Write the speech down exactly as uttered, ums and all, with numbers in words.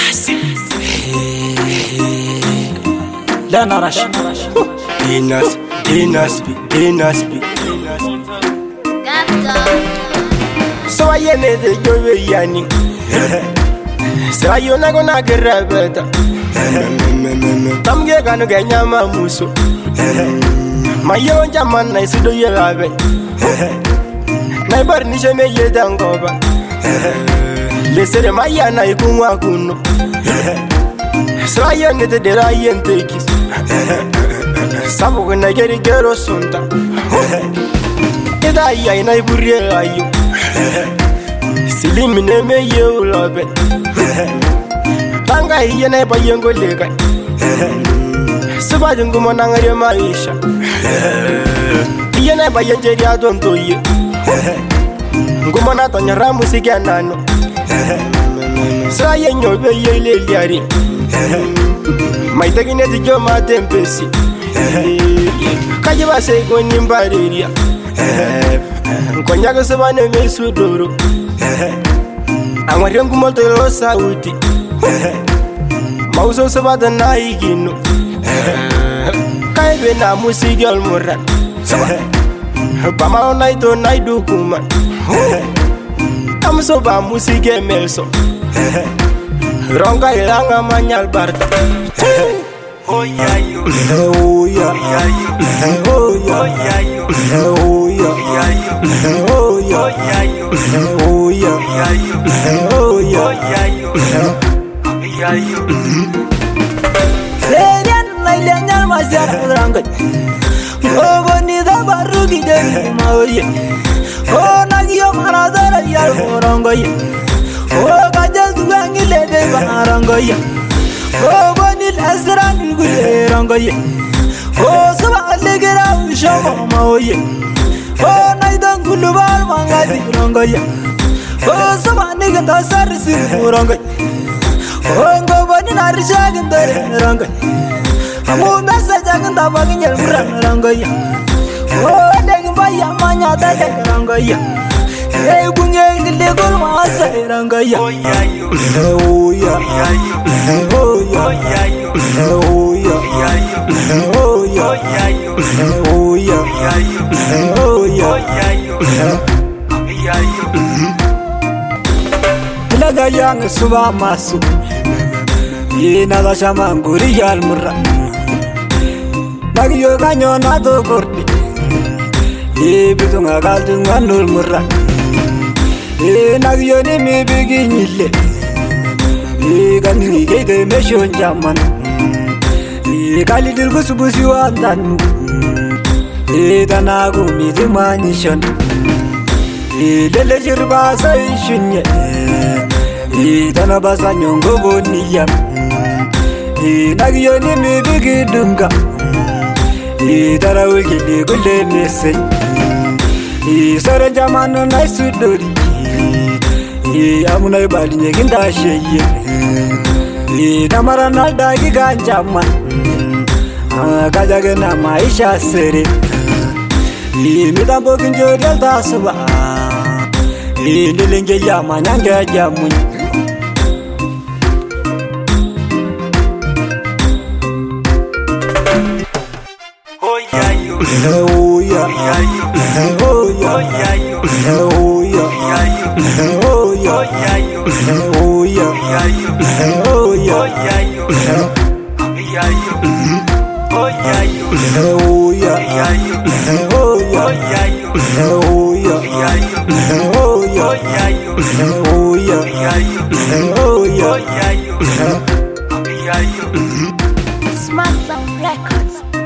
Lana Rush. Dinas, Dinas, Dinas, so I ended the Joey Yanni. So I you not gonna get better. Tam get gonna get Yama Muso. My young Jaman, I see do you love it. Never Nisha may ye down go back. They said, my yana, I come wakuno. So I ended the Ryan take it. Some when I get a girl or something. Did I and I would realize you? Silly me name you love it. Tanga and I buy young lega. Sabadun go on Angry Maisha. He and I buy a jelly, I don't do you. Go on out on your ramus again. So I ain't your way, lady. My taking it to your madam Pessy. Kajiba say going in Bavaria. Konyaga Savane Mesudoro. I want young Montero Saudi. Mauso Savada Naigino. Kaibena Musigal Moran. Bama night on night do Kuma. I'm so bad Musige Melso. Ronga Ilanga Manyal Bart. Oh yeah, you. Oh yeah, you. Oh yeah, you. Oh yeah, you. Oh yeah, you. Oh yeah, you. Oh yeah, you. Yeah, you. Serian Lailan Mazar Ranga. Oh, Bonita Barugi de Maoye. Oh, Nagio Maradara Yarangoye. Oh, Gajas Wangile de Barangoye. Oh, Bonil Azran Gurangoye. Oh, Saba Legra Shama Maoye. Oh, Naidan Gulubar Mangadi Rangoye. Oh, Saba Nigga Sarsi Rangoye. Oh, go Bonin Arishag and the Rangoye. Amu message akan tabagin yang beran rangoya. Oh, deng bayar manya tajak rangoya. Eh, bunyi gede gol masa rangoya. Oh ya you, oh ya, oh ya, oh ya you, oh ya, oh ya, oh ya, oh ya you. Laga yang suba masuk. Ina da shaman guri yal murra. Nagio ganyo na to kordi. E bitunga kaltunga nul murra. E nagio ni mi biginile. E ganni gede meshon jaman. E kali dil busubusi wandanu. E danagu mi dimanishon. E lele jirba sai shunye. E danabasa nyongo boniyam. E nagio ni mi bigidunga. E tarawul gili gulle mese. E sare jamano na sudori. E amuna ibali nyeginda sheye. E tamara nalda giganjama. Kajage na maisha sere. E mitambo kinjo delta suba. E nilenge yama nyanga jamun. Oh yeah, you. Oh yeah, you. Oh yeah, you. Oh yeah, you. Oh yeah, you. Oh yeah, you. Oh yeah, you. Yeah, you. Oh yeah, you. Oh yeah, you. Oh yeah, you. Oh yeah, you. Oh yeah, you. Oh yeah, you. Oh yeah, you. Yeah, you. Smart Sound Records.